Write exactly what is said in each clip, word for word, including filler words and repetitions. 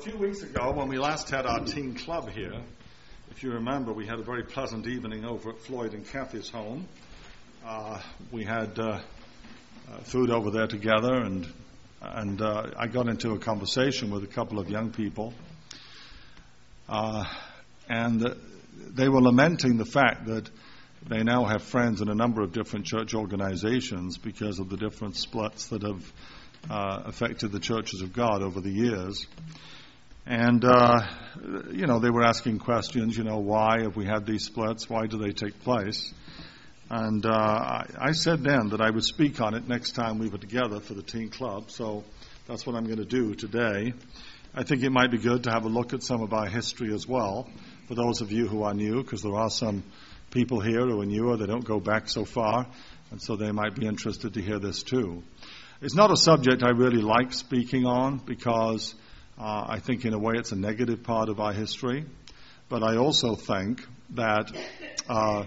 few weeks ago, when we last had our teen club here, if you remember, we had a very pleasant evening over at Floyd and Kathy's home. Uh, we had uh, uh, food over there together, and and uh, I got into a conversation with a couple of young people, uh, and uh, they were lamenting the fact that they now have friends in a number of different church organizations because of the different splits that have uh, affected the churches of God over the years. And, uh, you know, they were asking questions, you know, why have we had these splits? Why do they take place? And uh, I, I said then that I would speak on it next time we were together for the teen club, so that's what I'm going to do today. I think it might be good to have a look at some of our history as well, for those of you who are new, because there are some people here who are newer, they don't go back so far, and so they might be interested to hear this too. It's not a subject I really like speaking on, because Uh, I think in a way it's a negative part of our history, but I also think that, uh,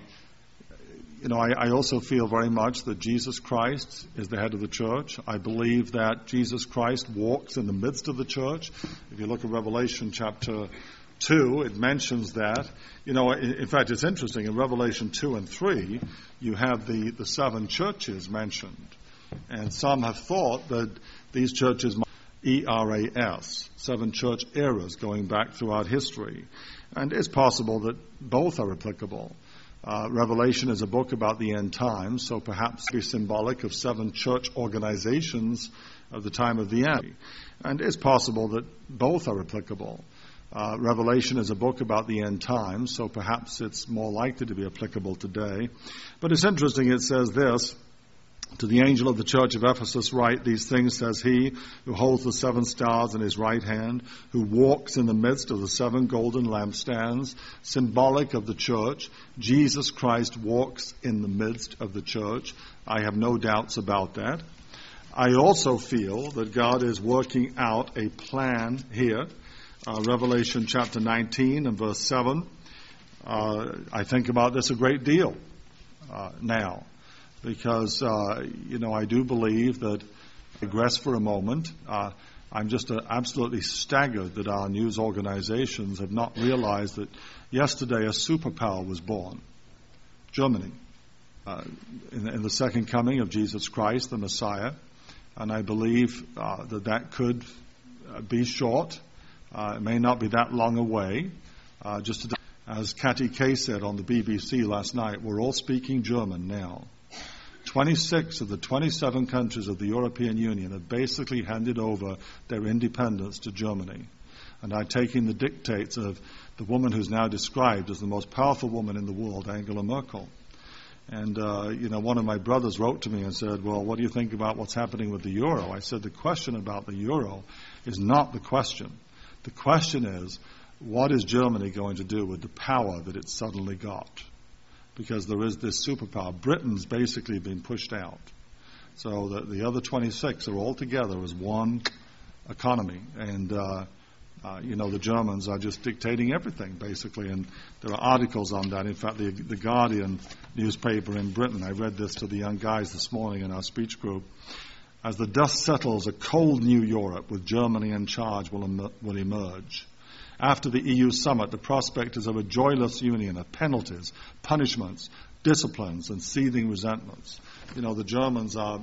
you know, I, I also feel very much that Jesus Christ is the head of the church. I believe that Jesus Christ walks in the midst of the church. If you look at Revelation chapter two, it mentions that. You know, in, in fact, it's interesting. In Revelation two and three, you have the, the seven churches mentioned, and some have thought that these churches might E R A S, seven church eras going back throughout history. And it's possible that both are applicable. Uh, Revelation is a book about the end times, so perhaps be symbolic of seven church organizations of the time of the end. And it's possible that both are applicable. Uh, Revelation is a book about the end times, so perhaps it's more likely to be applicable today. But it's interesting, it says this: "To the angel of the church of Ephesus write, these things says he who holds the seven stars in his right hand, who walks in the midst of the seven golden lampstands," symbolic of the church. Jesus Christ walks in the midst of the church. I have no doubts about that. I also feel that God is working out a plan here. Uh, Revelation chapter nineteen and verse seven. Uh, I think about this a great deal uh, now. Because, uh, you know, I do believe that, I digress for a moment, uh, I'm just uh, absolutely staggered that our news organizations have not realized that yesterday a superpower was born, Germany, uh, in, in the second coming of Jesus Christ, the Messiah. And I believe uh, that that could uh, be short. Uh, it may not be that long away. Uh, just to, as Kathy Kay said on the B B C last night, we're all speaking German now. twenty-six of the twenty-seven countries of the European Union have basically handed over their independence to Germany and are taking the dictates of the woman who's now described as the most powerful woman in the world, Angela Merkel. And, uh, you know, one of my brothers wrote to me and said, well, what do you think about what's happening with the euro? I said, the question about the euro is not the question. The question is, what is Germany going to do with the power that it's suddenly got? Because there is this superpower. Britain's basically been pushed out. So the, the other twenty-six are all together as one economy. And, uh, uh, you know, the Germans are just dictating everything, basically. And there are articles on that. In fact, the, the Guardian newspaper in Britain, I read this to the young guys this morning in our speech group. As the dust settles, a cold new Europe with Germany in charge will, em- will emerge. After the E U summit, the prospect is of a joyless union of penalties, punishments, disciplines, and seething resentments. You know, the Germans are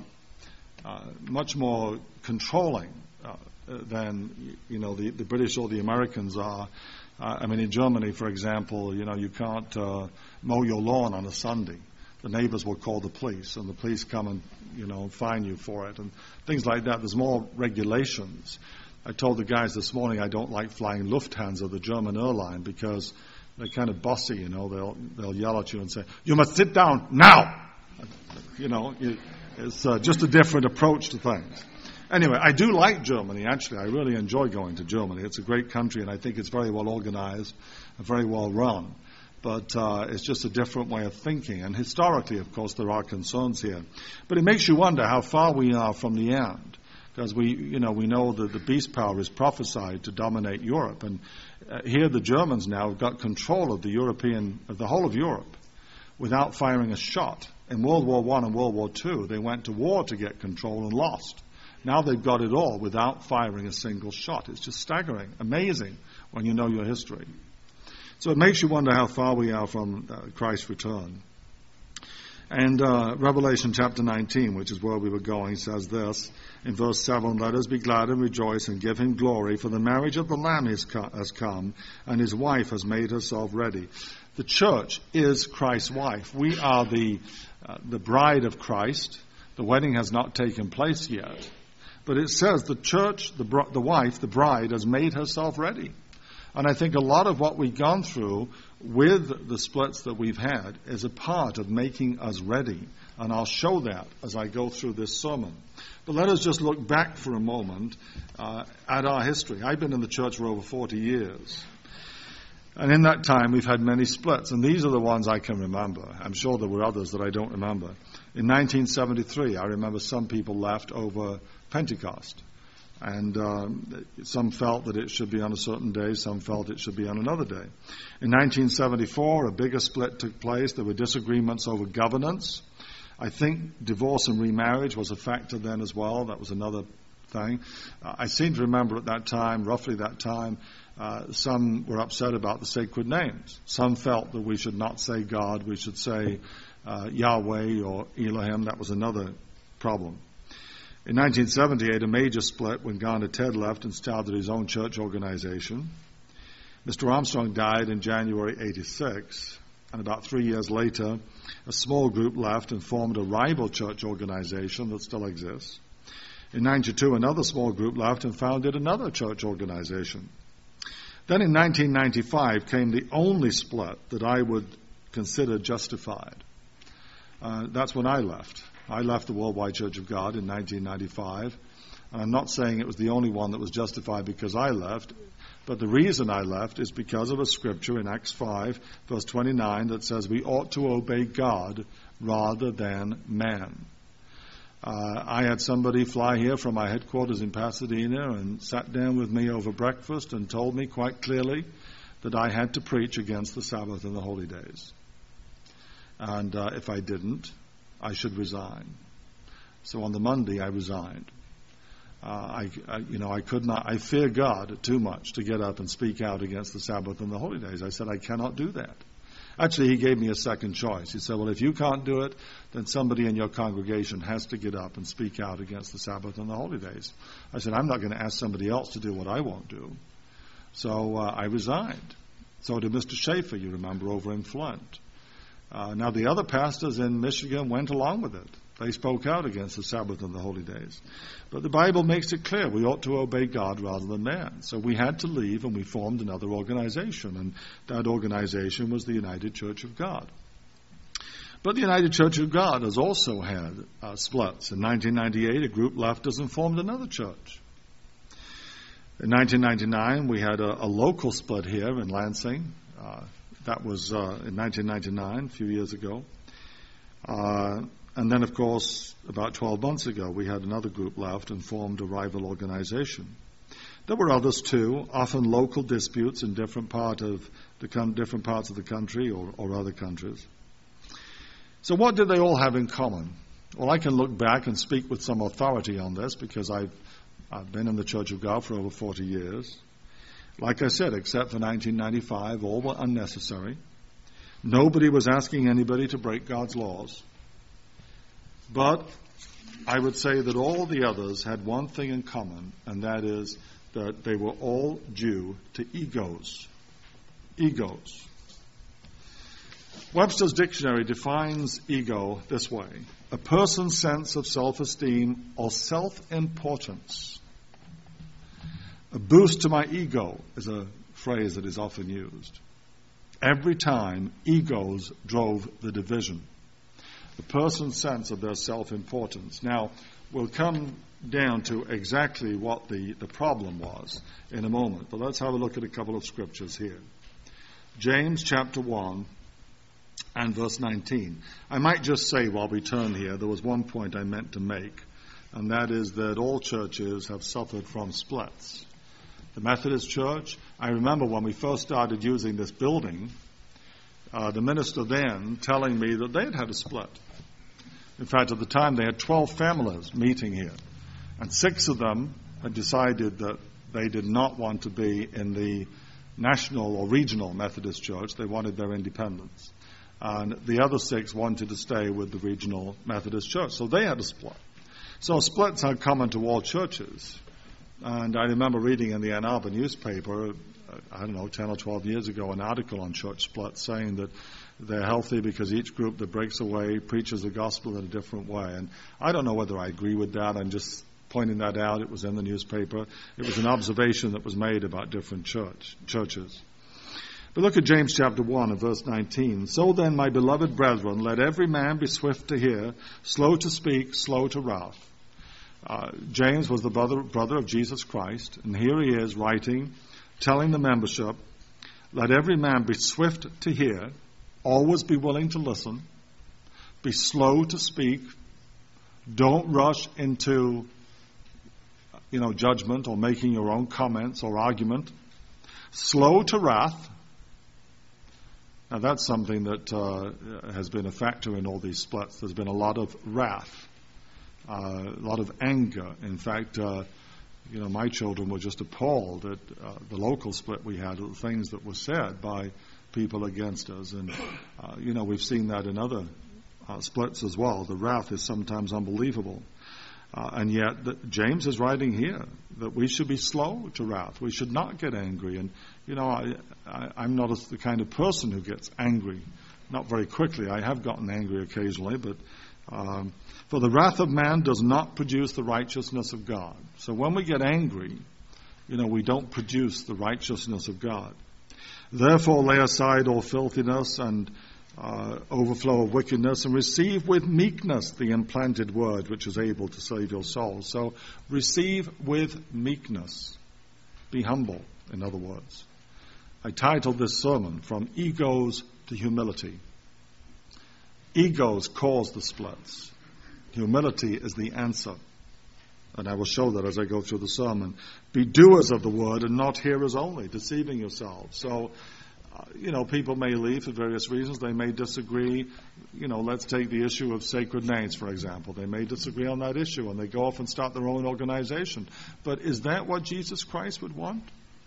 uh, much more controlling uh, than, you know, the, the British or the Americans are. Uh, I mean, in Germany, for example, you know, you can't uh, mow your lawn on a Sunday. The neighbors will call the police, and the police come and, you know, fine you for it, and things like that. There's more regulations. I told the guys this morning I don't like flying Lufthansa, the German airline, because they're kind of bossy, you know. They'll they'll yell at you and say, "You must sit down now." You know, it's uh, just a different approach to things. Anyway, I do like Germany, actually. I really enjoy going to Germany. It's a great country, and I think it's very well organized and very well run. But uh, it's just a different way of thinking. And historically, of course, there are concerns here. But it makes you wonder how far we are from the end. Because we, you know, we know that the beast power is prophesied to dominate Europe, and uh, here the Germans now have got control of the European, of the whole of Europe, without firing a shot. In World War One and World War Two, they went to war to get control and lost. Now they've got it all without firing a single shot. It's just staggering, amazing when you know your history. So it makes you wonder how far we are from uh, Christ's return. And uh, Revelation chapter nineteen, which is where we were going, says this in verse seven, "Let us be glad and rejoice and give him glory, for the marriage of the Lamb is co- has come, and his wife has made herself ready." The church is Christ's wife. We are the uh, the bride of Christ. The wedding has not taken place yet. But it says the church, the, br- the wife, the bride, has made herself ready. And I think a lot of what we've gone through with the splits that we've had is a part of making us ready. And I'll show that as I go through this sermon. But let us just look back for a moment uh, at our history. I've been in the church for over forty years. And in that time, we've had many splits. And these are the ones I can remember. I'm sure there were others that I don't remember. In nineteen seventy-three, I remember some people left over Pentecost. And um, some felt that it should be on a certain day. Some felt it should be on another day. In nineteen seventy-four, a bigger split took place. There were disagreements over governance. I think divorce and remarriage was a factor then as well. That was another thing. Uh, I seem to remember at that time, roughly that time, uh, some were upset about the sacred names. Some felt that we should not say God, we should say uh, Yahweh or Elohim. That was another problem. In nineteen seventy-eight, a major split when Garner Ted left and started his own church organization. Mister Armstrong died in January eighty-six, and about three years later, a small group left and formed a rival church organization that still exists. In ninety-two, another small group left and founded another church organization. Then in nineteen ninety-five came the only split that I would consider justified. Uh, that's when I left. I left the Worldwide Church of God in nineteen ninety-five. And I'm not saying it was the only one that was justified because I left, but the reason I left is because of a scripture in Acts five, verse twenty-nine, that says we ought to obey God rather than man. Uh, I had somebody fly here from my headquarters in Pasadena and sat down with me over breakfast and told me quite clearly that I had to preach against the Sabbath and the holy days. And uh, if I didn't, I should resign. So on the Monday, I resigned. Uh, I, I, you know, I could not, I fear God too much to get up and speak out against the Sabbath and the holy days. I said, I cannot do that. Actually, he gave me a second choice. He said, well, if you can't do it, then somebody in your congregation has to get up and speak out against the Sabbath and the holy days. I said, I'm not going to ask somebody else to do what I won't do. So uh, I resigned. So did Mister Schaefer, you remember, over in Flint. Uh, now, the other pastors in Michigan went along with it. They spoke out against the Sabbath and the holy days. But the Bible makes it clear we ought to obey God rather than man. So we had to leave and we formed another organization. And that organization was the United Church of God. But the United Church of God has also had uh, splits. In nineteen ninety-eight, a group left us and formed another church. In nineteen ninety-nine, we had a, a local split here in Lansing. Uh, that was uh, in nineteen ninety-nine, a few years ago. Uh, And then, of course, about twelve months ago, we had another group left and formed a rival organization. There were others, too, often local disputes in different, part of the con- different parts of the country or, or other countries. So what did they all have in common? Well, I can look back and speak with some authority on this because I've, I've been in the Church of God for over forty years. Like I said, except for nineteen ninety-five, all were unnecessary. Nobody was asking anybody to break God's laws. But I would say that all the others had one thing in common, and that is that they were all due to egos. Egos. Webster's dictionary defines ego this way: a person's sense of self-esteem or self-importance. A boost to my ego is a phrase that is often used. Every time, egos drove the division. The person's sense of their self-importance. Now, we'll come down to exactly what the, the problem was in a moment, but let's have a look at a couple of scriptures here. James chapter one and verse nineteen. I might just say while we turn here, there was one point I meant to make, and that is that all churches have suffered from splits. The Methodist Church, I remember when we first started using this building, Uh, the minister then telling me that they had had a split. In fact, at the time, they had twelve families meeting here. And six of them had decided that they did not want to be in the national or regional Methodist Church. They wanted their independence. And the other six wanted to stay with the regional Methodist Church. So they had a split. So splits are common to all churches. And I remember reading in the Ann Arbor newspaper, I don't know, ten or twelve years ago, an article on church splits saying that they're healthy because each group that breaks away preaches the gospel in a different way. And I don't know whether I agree with that. I'm just pointing that out. It was in the newspaper. It was an observation that was made about different church churches. But look at James chapter one and verse nineteen. So then, my beloved brethren, let every man be swift to hear, slow to speak, slow to wrath. Uh, James was the brother, brother of Jesus Christ, and here he is writing, telling the membership, let every man be swift to hear, always be willing to listen, be slow to speak, don't rush into, you know, judgment or making your own comments or argument, slow to wrath. Now that's something that uh, has been a factor in all these splits. There's been a lot of wrath, uh, a lot of anger. In fact, uh, you know, my children were just appalled at uh, the local split we had, at the things that were said by people against us. And, uh, you know, we've seen that in other uh, splits as well. The wrath is sometimes unbelievable. Uh, and yet, the, James is writing here that we should be slow to wrath. We should not get angry. And, you know, I, I, I'm not a, the kind of person who gets angry. Not very quickly. I have gotten angry occasionally, but um, for the wrath of man does not produce the righteousness of God. So when we get angry, you know, we don't produce the righteousness of God. Therefore, lay aside all filthiness and Uh, overflow of wickedness, and receive with meekness the implanted word which is able to save your souls. So receive with meekness. Be humble, in other words. I titled this sermon, From Egos to Humility. Egos cause the splits. Humility is the answer. And I will show that as I go through the sermon. Be doers of the word and not hearers only, deceiving yourselves. So Uh, you know, people may leave for various reasons. They may disagree. You know, let's take the issue of sacred names, for example. They may disagree on that issue, and they go off and start their own organization. But is that what Jesus Christ would want?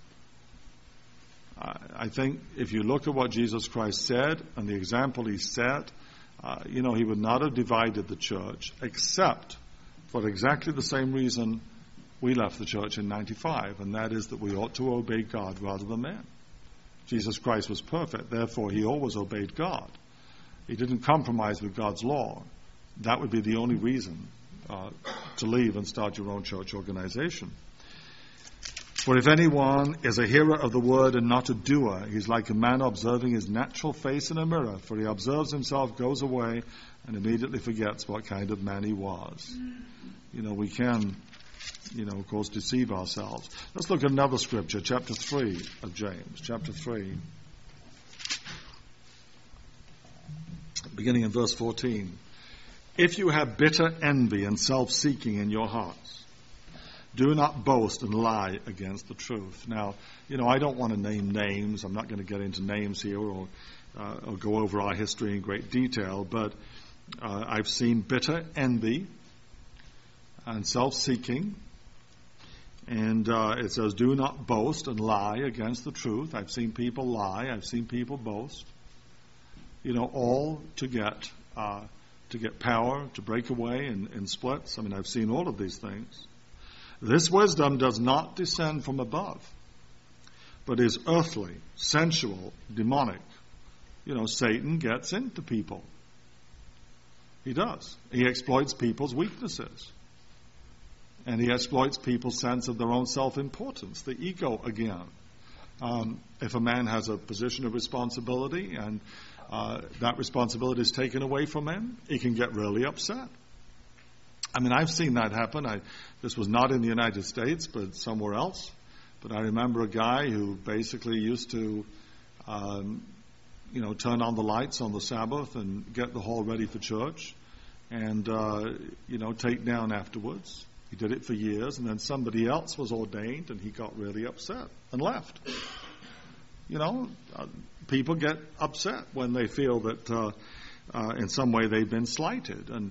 Uh, I think if you look at what Jesus Christ said and the example he set, uh, you know, he would not have divided the church except for exactly the same reason we left the church in ninety-five, and that is that we ought to obey God rather than man. Jesus Christ was perfect, therefore he always obeyed God. He didn't compromise with God's law. That would be the only reason uh, to leave and start your own church organization. For if anyone is a hearer of the word and not a doer, he's like a man observing his natural face in a mirror, for he observes himself, goes away, and immediately forgets what kind of man he was. You know, we can, you know, of course, deceive ourselves. Let's look at another scripture, chapter three of James. Chapter three, beginning in verse fourteen. If you have bitter envy and self-seeking in your hearts, do not boast and lie against the truth. Now, you know, I don't want to name names. I'm not going to get into names here or, uh, or go over our history in great detail, but uh, I've seen bitter envy and self-seeking. And uh, it says, do not boast and lie against the truth. I've seen people lie. I've seen people boast. You know, all to get uh, to get power, to break away in, in splits. I mean, I've seen all of these things. This wisdom does not descend from above, but is earthly, sensual, demonic. You know, Satan gets into people. He does. He exploits people's weaknesses. And he exploits people's sense of their own self-importance, the ego again. Um, if a man has a position of responsibility and uh, that responsibility is taken away from him, he can get really upset. I mean, I've seen that happen. I, this was not in the United States, but somewhere else. But I remember a guy who basically used to, um, you know, turn on the lights on the Sabbath and get the hall ready for church and, uh, you know, take down afterwards. He did it for years, and then somebody else was ordained, and he got really upset and left. You know, uh, people get upset when they feel that uh, uh, in some way they've been slighted. And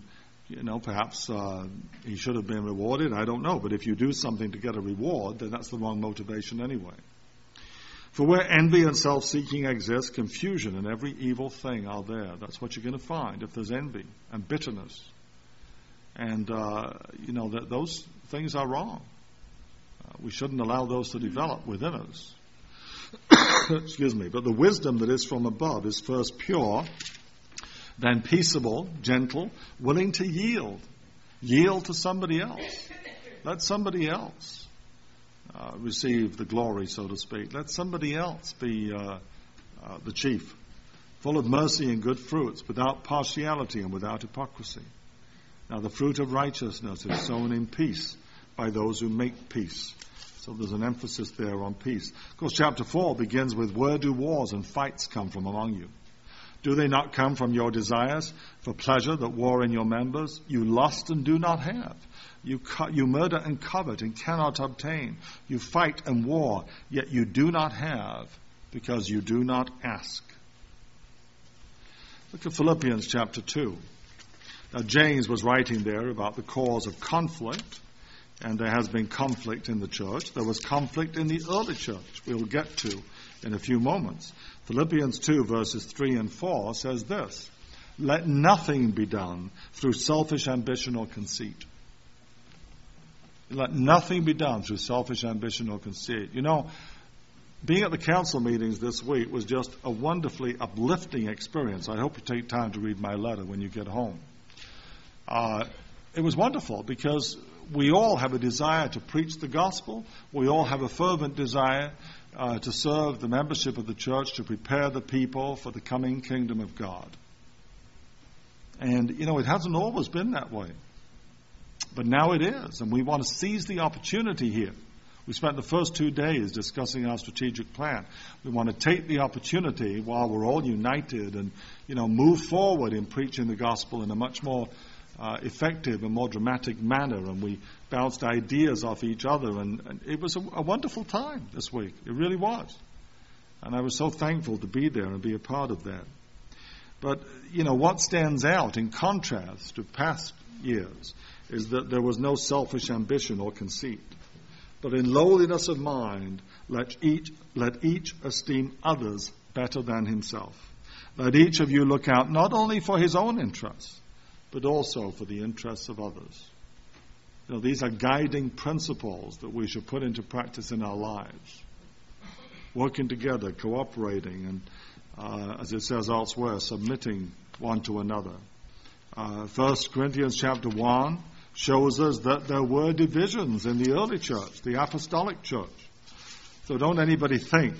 You know, perhaps uh, he should have been rewarded. I don't know. But if you do something to get a reward, then that's the wrong motivation anyway. For where envy and self-seeking exist, confusion and every evil thing are there. That's what you're going to find if there's envy and bitterness. And, uh, you know, that those things are wrong. Uh, we shouldn't allow those to develop within us. Excuse me. But the wisdom that is from above is first pure, then peaceable, gentle, willing to yield. Yield to somebody else. Let somebody else uh, receive the glory, so to speak. Let somebody else be uh, uh, the chief. Full of mercy and good fruits, without partiality and without hypocrisy. Now the fruit of righteousness is sown in peace by those who make peace. So there's an emphasis there on peace. Of course, chapter four begins with, where do wars and fights come from among you? Do they not come from your desires for pleasure that war in your members? You lust and do not have. You, co- you murder and covet and cannot obtain. You fight and war, yet you do not have because you do not ask. Look at Philippians chapter two. Now, James was writing there about the cause of conflict, and there has been conflict in the church. There was conflict in the early church, we'll get to in a few moments. Philippians two, verses three and four says this, let nothing be done through selfish ambition or conceit. Let nothing be done through selfish ambition or conceit. You know, being at the council meetings this week was just a wonderfully uplifting experience. I hope you take time to read my letter when you get home. Uh, it was wonderful because we all have a desire to preach the gospel. We all have a fervent desire uh, to serve the membership of the church, to prepare the people for the coming kingdom of God. And, you know, it hasn't always been that way. But now it is, and we want to seize the opportunity here. We spent the first two days discussing our strategic plan. We want to take the opportunity while we're all united and, you know, move forward in preaching the gospel in a much more uh, effective and more dramatic manner. And we bounced ideas off each other, and, and it was a, a wonderful time this week. It really was. And I was so thankful to be there and be a part of that. But, you know, what stands out in contrast to past years is that there was no selfish ambition or conceit. But in lowliness of mind, let each, let each esteem others better than himself. Let each of you look out not only for his own interests, but also for the interests of others. You know, these are guiding principles that we should put into practice in our lives. Working together, cooperating, and uh, as it says elsewhere, submitting one to another. Uh, First Corinthians chapter one shows us that there were divisions in the early church, the apostolic church. So don't anybody think,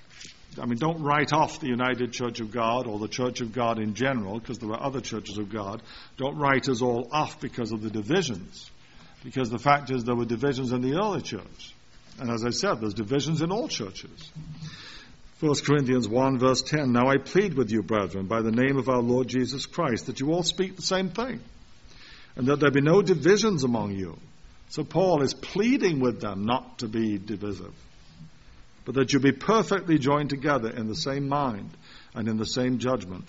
I mean, don't write off the United Church of God or the Church of God in general, because there are other churches of God. Don't write us all off because of the divisions, because the fact is there were divisions in the early church. And as I said, there's divisions in all churches. First Corinthians one, verse ten, now I plead with you, brethren, by the name of our Lord Jesus Christ, that you all speak the same thing, and that there be no divisions among you. So Paul is pleading with them not to be divisive, but that you be perfectly joined together in the same mind and in the same judgment.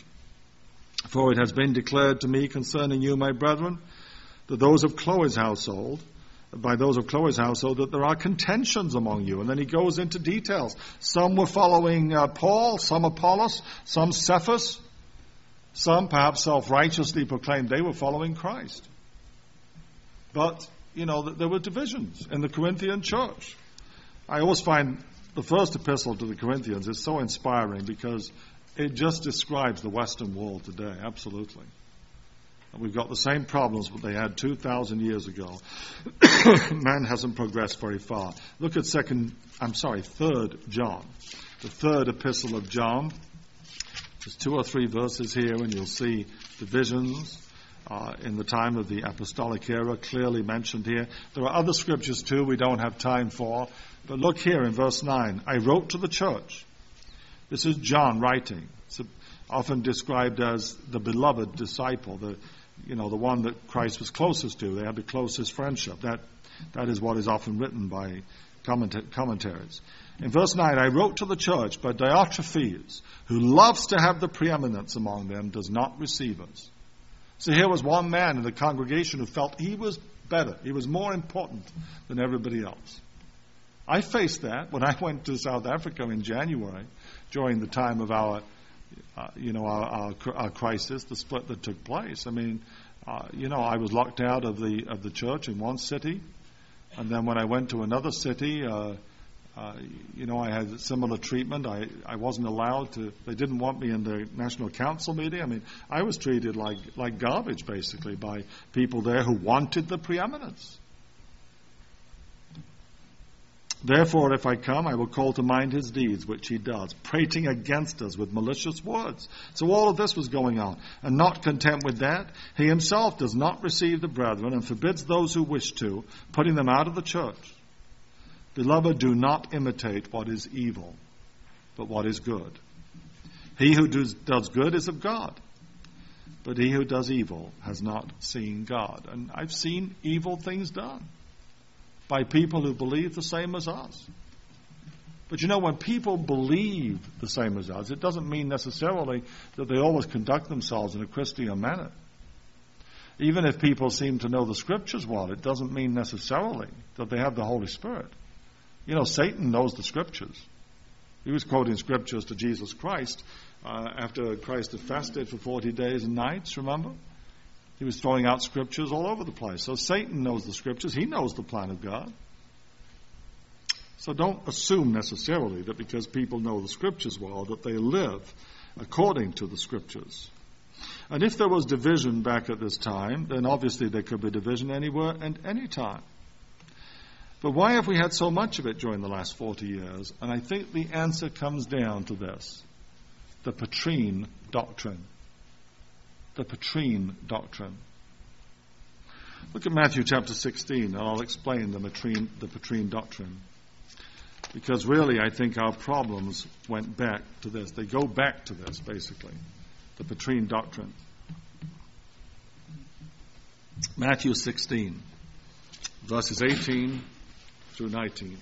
For it has been declared to me concerning you, my brethren, that those of Chloe's household, by those of Chloe's household, that there are contentions among you. And then he goes into details. Some were following uh, Paul, some Apollos, some Cephas, some perhaps self-righteously proclaimed they were following Christ. But, you know, there were divisions in the Corinthian church. I always find the first epistle to the Corinthians is so inspiring because it just describes the Western world today, absolutely. We've got the same problems that they had two thousand years ago. Man hasn't progressed very far. Look at second, I'm sorry, third John. The third epistle of John. There's two or three verses here, and you'll see divisions uh, in the time of the apostolic era clearly mentioned here. There are other scriptures too we don't have time for. But look here in verse nine. I wrote to the church. This is John writing. It's often described as the beloved disciple, the you know, the one that Christ was closest to. They had the closest friendship. That that is what is often written by commenta- commentaries. In verse nine, I wrote to the church, but Diotrephes, who loves to have the preeminence among them, does not receive us. So here was one man in the congregation who felt he was better. He was more important than everybody else. I faced that when I went to South Africa in January during the time of our, uh, you know, our, our, our crisis, the split that took place. I mean, uh, you know, I was locked out of the of the church in one city, and then when I went to another city, uh, uh, you know, I had similar treatment. I, I wasn't allowed to. They didn't want me in the National Council meeting. I mean, I was treated like like garbage basically by people there who wanted the preeminence. Therefore, if I come, I will call to mind his deeds, which he does, prating against us with malicious words. So all of this was going on. And not content with that, he himself does not receive the brethren and forbids those who wish to, putting them out of the church. Beloved, do not imitate what is evil, but what is good. He who does, does good is of God, but he who does evil has not seen God. And I've seen evil things done by people who believe the same as us. But you know, when people believe the same as us, it doesn't mean necessarily that they always conduct themselves in a Christian manner. Even if people seem to know the Scriptures well, it doesn't mean necessarily that they have the Holy Spirit. You know, Satan knows the Scriptures. He was quoting Scriptures to Jesus Christ uh, after Christ had fasted for forty days and nights, remember? He was throwing out Scriptures all over the place. So Satan knows the Scriptures. He knows the plan of God. So don't assume necessarily that because people know the Scriptures well, that they live according to the Scriptures. And if there was division back at this time, then obviously there could be division anywhere and any time. But why have we had so much of it during the last forty years? And I think the answer comes down to this: the Petrine doctrine. The Petrine doctrine. Look at Matthew chapter sixteen, and I'll explain the Petrine, the Petrine doctrine. Because really, I think our problems went back to this. They go back to this, basically. The Petrine doctrine. Matthew sixteen, verses eighteen through nineteen.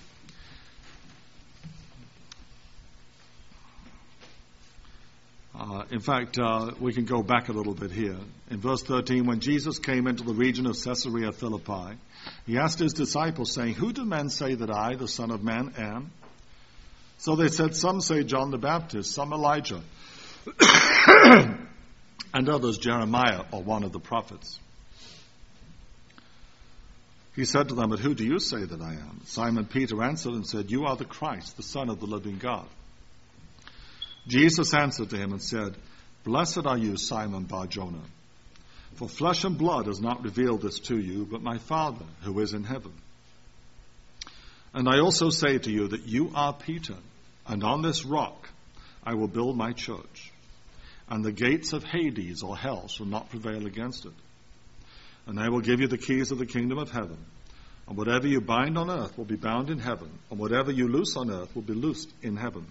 Uh, in fact, uh, we can go back a little bit here. In verse thirteen, when Jesus came into the region of Caesarea Philippi, he asked his disciples, saying, "Who do men say that I, the Son of Man, am?" So they said, "Some say John the Baptist, some Elijah, and others Jeremiah or one of the prophets." He said to them, "But who do you say that I am?" Simon Peter answered and said, "You are the Christ, the Son of the living God." Jesus answered to him and said, "Blessed are you, Simon Bar-Jonah, for flesh and blood has not revealed this to you, but my Father who is in heaven. And I also say to you that you are Peter, and on this rock I will build my church, and the gates of Hades or hell shall not prevail against it. And I will give you the keys of the kingdom of heaven, and whatever you bind on earth will be bound in heaven, and whatever you loose on earth will be loosed in heaven."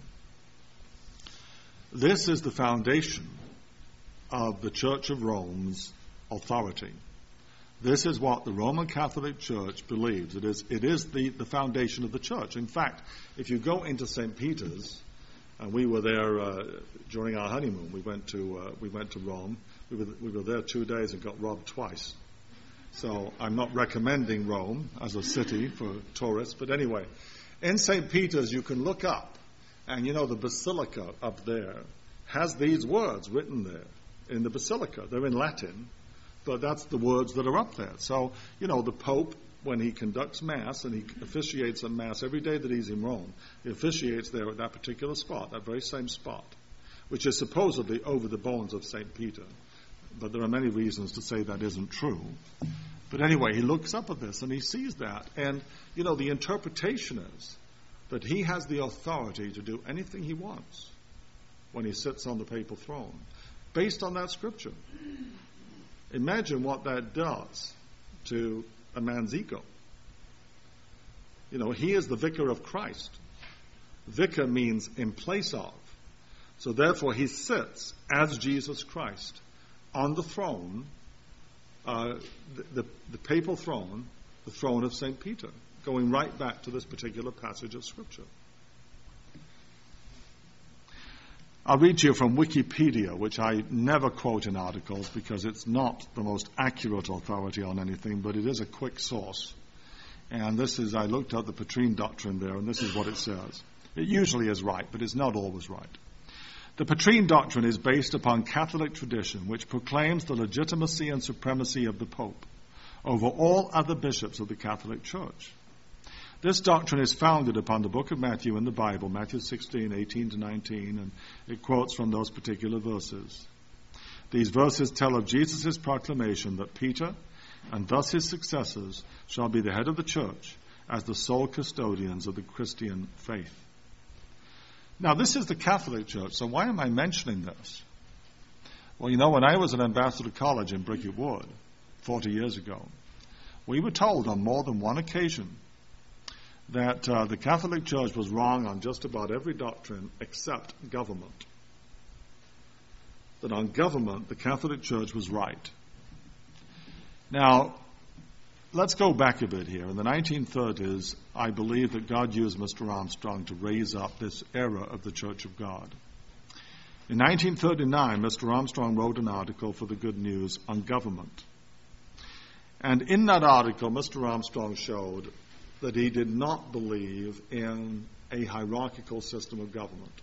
This is the foundation of the Church of Rome's authority. This is what the Roman Catholic Church believes. It is, it is the, the foundation of the church. In fact, if you go into Saint Peter's, and we were there uh, during our honeymoon, we went to uh, we went to Rome. We were, we were there two days and got robbed twice. So I'm not recommending Rome as a city for tourists. But anyway, in Saint Peter's you can look up. And you know, the basilica up there has these words written there in the basilica. They're in Latin, but that's the words that are up there. So, you know, the Pope, when he conducts Mass, and he officiates a Mass every day that he's in Rome, he officiates there at that particular spot, that very same spot, which is supposedly over the bones of Saint Peter. But there are many reasons to say that isn't true. But anyway, he looks up at this and he sees that. And, you know, the interpretation is that he has the authority to do anything he wants when he sits on the papal throne, based on that scripture. Imagine what that does to a man's ego. You know, he is the vicar of Christ. Vicar means in place of. So therefore he sits as Jesus Christ on the throne, uh, the, the, the papal throne, the throne of Saint Peter, going right back to this particular passage of Scripture. I'll read to you from Wikipedia, which I never quote in articles because it's not the most accurate authority on anything, but it is a quick source. And this is, I looked at the Petrine doctrine there, and this is what it says. It usually is right, but it's not always right. The Petrine doctrine is based upon Catholic tradition, which proclaims the legitimacy and supremacy of the Pope over all other bishops of the Catholic Church. This doctrine is founded upon the book of Matthew in the Bible, Matthew sixteen, eighteen to nineteen, and it quotes from those particular verses. These verses tell of Jesus' proclamation that Peter, and thus his successors, shall be the head of the church as the sole custodians of the Christian faith. Now, this is the Catholic Church, so why am I mentioning this? Well, you know, when I was at Ambassador College in Bricket Wood forty years ago, we were told on more than one occasion that uh, the Catholic Church was wrong on just about every doctrine except government. That on government, the Catholic Church was right. Now, let's go back a bit here. In the nineteen thirties, I believe that God used Mister Armstrong to raise up this era of the Church of God. In nineteen thirty-nine, Mister Armstrong wrote an article for the Good News on government. And in that article, Mister Armstrong showed that he did not believe in a hierarchical system of government.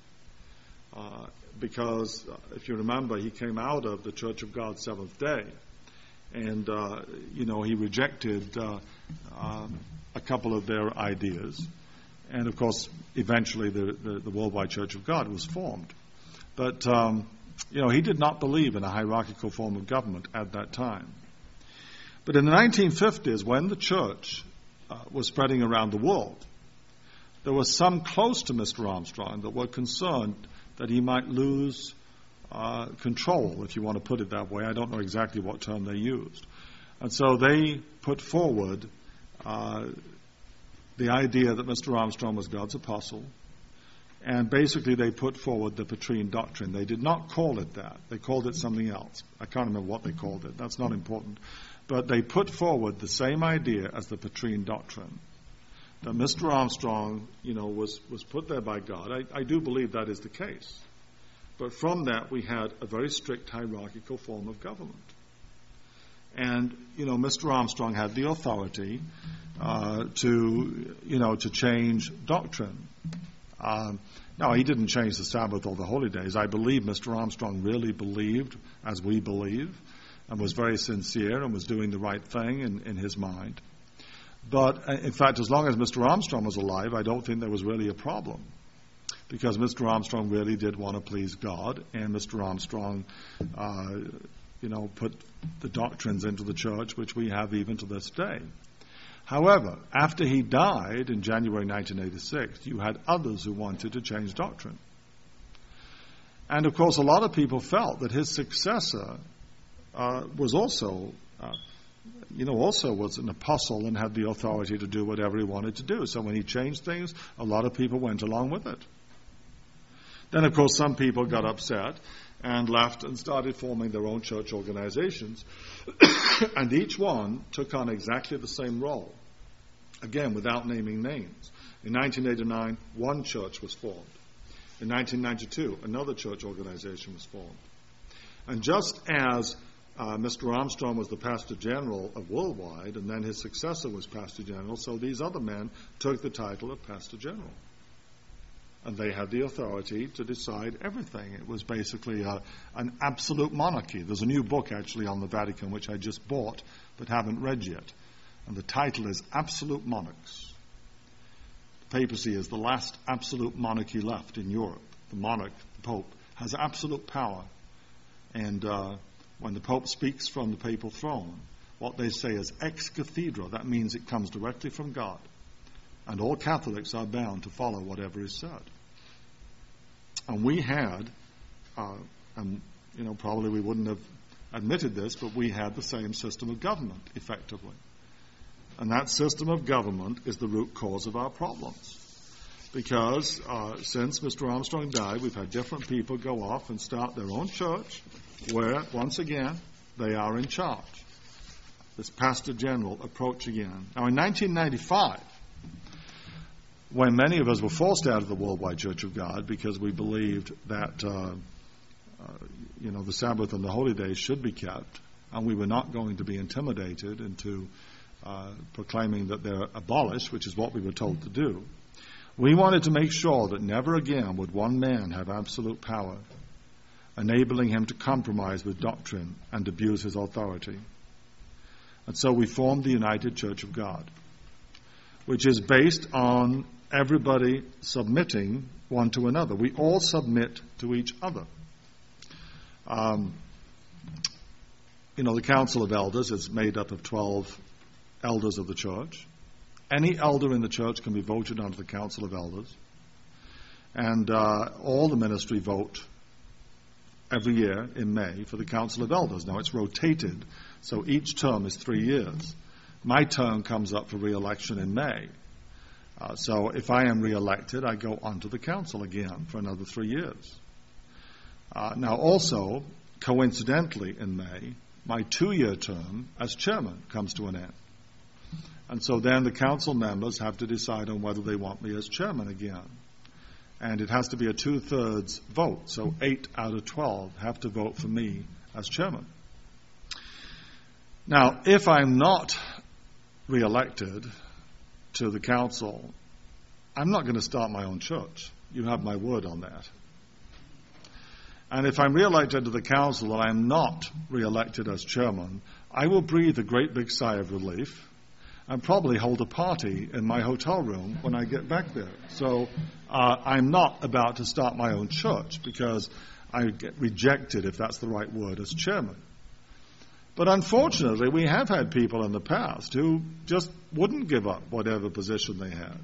Uh, because, uh, if you remember, he came out of the Church of God Seventh Day. And, uh, you know, he rejected uh, um, a couple of their ideas. And, of course, eventually the, the, the Worldwide Church of God was formed. But, um, you know, he did not believe in a hierarchical form of government at that time. But in the nineteen fifties, when the church uh, was spreading around the world, there were some close to Mister Armstrong that were concerned that he might lose Uh, control, if you want to put it that way. I don't know exactly what term they used. And so they put forward uh, the idea that Mister Armstrong was God's apostle, and basically they put forward the Petrine doctrine. They did not call it that. They called it something else. I can't remember what they called it. That's not important. But they put forward the same idea as the Petrine doctrine, that Mister Armstrong, you know, was, was put there by God. I, I do believe that is the case. But from that, we had a very strict hierarchical form of government. And, you know, Mister Armstrong had the authority uh, to, you know, to change doctrine. Um, now, he didn't change the Sabbath or the holy days. I believe Mister Armstrong really believed, as we believe, and was very sincere and was doing the right thing in, in his mind. But, in fact, as long as Mister Armstrong was alive, I don't think there was really a problem. Because Mister Armstrong really did want to please God, and Mister Armstrong, uh, you know, put the doctrines into the church, which we have even to this day. However, after he died in January nineteen eighty-six, you had others who wanted to change doctrine. And, of course, a lot of people felt that his successor uh, was also, uh, you know, also was an apostle and had the authority to do whatever he wanted to do. So when he changed things, a lot of people went along with it. Then, of course, some people got upset and left and started forming their own church organizations. And each one took on exactly the same role. Again, without naming names. In nineteen eighty-nine, one church was formed. In nineteen ninety-two, another church organization was formed. And just as uh, Mister Armstrong was the pastor general of Worldwide, and then his successor was pastor general, so these other men took the title of pastor general. And they had the authority to decide everything. It was basically a, an absolute monarchy. There's a new book, actually, on the Vatican, which I just bought, but haven't read yet. And the title is Absolute Monarchs. The papacy is the last absolute monarchy left in Europe. The monarch, the Pope, has absolute power. And uh, when the Pope speaks from the papal throne, what they say is ex cathedra. That means it comes directly from God. And all Catholics are bound to follow whatever is said. And we had, uh, and you know, probably we wouldn't have admitted this, but we had the same system of government, effectively. And that system of government is the root cause of our problems. Because uh, since Mister Armstrong died, we've had different people go off and start their own church where, once again, they are in charge. This pastor general approach again. Now, in nineteen ninety-five, when many of us were forced out of the Worldwide Church of God because we believed that uh, uh, you know the Sabbath and the holy days should be kept, and we were not going to be intimidated into uh, proclaiming that they're abolished, which is what we were told to do. We wanted to make sure that never again would one man have absolute power, enabling him to compromise with doctrine and abuse his authority. And so we formed the United Church of God, which is based on everybody submitting one to another. We all submit to each other. Um, you know, the Council of Elders is made up of twelve elders of the church. Any elder in the church can be voted onto the Council of Elders. And uh, all the ministry vote every year in May for the Council of Elders. Now, it's rotated, so each term is three years. My term comes up for re-election in May. Uh, so if I am re-elected, I go onto the council again for another three years. Uh, now, also, coincidentally in May, my two-year term as chairman comes to an end. And so then the council members have to decide on whether they want me as chairman again. And it has to be a two-thirds vote, so eight out of twelve have to vote for me as chairman. Now, if I'm not re-elected to the council, I'm not going to start my own church. You have my word on that. And if I'm re-elected to the council and I'm not re-elected as chairman, I will breathe a great big sigh of relief and probably hold a party in my hotel room when I get back there. So uh, I'm not about to start my own church because I get rejected, if that's the right word, as chairman. But unfortunately, we have had people in the past who just wouldn't give up whatever position they had.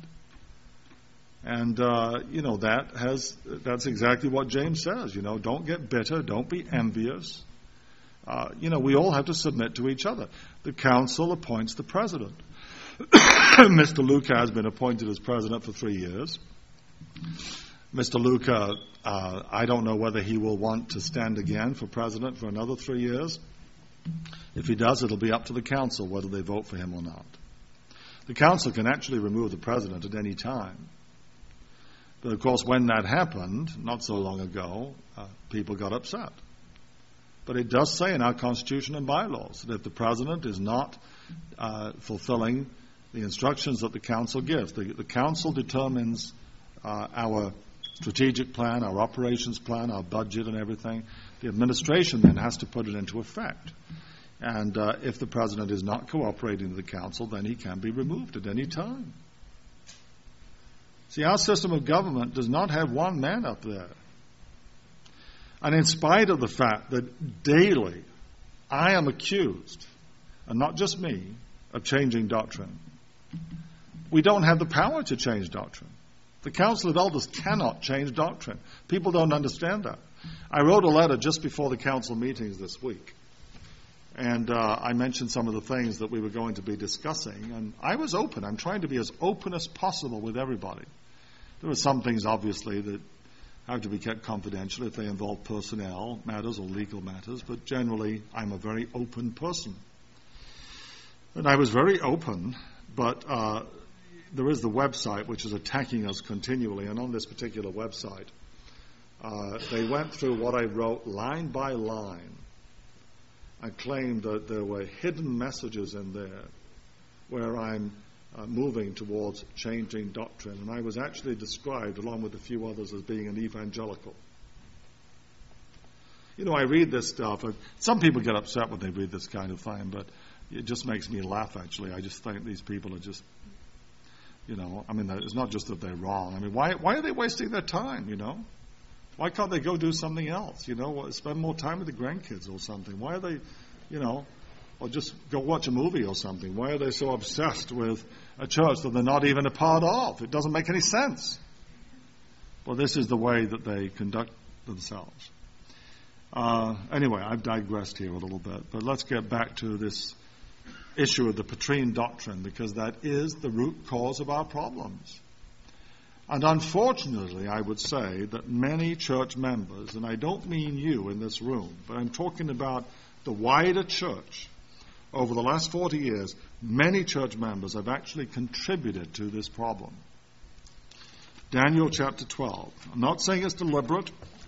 And, uh, you know, that has, that's exactly what James says, you know, don't get bitter, don't be envious. Uh, you know, we all have to submit to each other. The council appoints the president. Mister Luca has been appointed as president for three years. Mister Luca, uh, I don't know whether he will want to stand again for president for another three years. If he does, it'll be up to the council whether they vote for him or not. The council can actually remove the president at any time. But of course, when that happened, not so long ago, uh, people got upset. But it does say in our Constitution and bylaws that if the president is not uh, fulfilling the instructions that the council gives, the, the council determines uh, our strategic plan, our operations plan, our budget and everything. The administration then has to put it into effect. And uh, if the president is not cooperating with the council, then he can be removed at any time. See, our system of government does not have one man up there. And in spite of the fact that daily I am accused, and not just me, of changing doctrine, we don't have the power to change doctrine. The Council of Elders cannot change doctrine. People don't understand that. I wrote a letter just before the council meetings this week. And uh, I mentioned some of the things that we were going to be discussing. And I was open. I'm trying to be as open as possible with everybody. There are some things, obviously, that have to be kept confidential if they involve personnel matters or legal matters. But generally, I'm a very open person. And I was very open, but uh, there is the website which is attacking us continually. And on this particular website, uh, they went through what I wrote line by line. I claimed that there were hidden messages in there where I'm uh, moving towards changing doctrine. And I was actually described, along with a few others, as being an evangelical. You know, I read this stuff. Some people get upset when they read this kind of thing, but it just makes me laugh, actually. I just think these people are just, you know, I mean, it's not just that they're wrong. I mean, why why are they wasting their time, you know? Why can't they go do something else, you know, spend more time with the grandkids or something? Why are they, you know, or just go watch a movie or something? Why are they so obsessed with a church that they're not even a part of? It doesn't make any sense. Well, this is the way that they conduct themselves. Uh, anyway, I've digressed here a little bit, but let's get back to this issue of the Petrine doctrine, because that is the root cause of our problems. And unfortunately, I would say that many church members, and I don't mean you in this room, but I'm talking about the wider church, over the last forty years, many church members have actually contributed to this problem. Daniel chapter twelve. I'm not saying it's deliberate.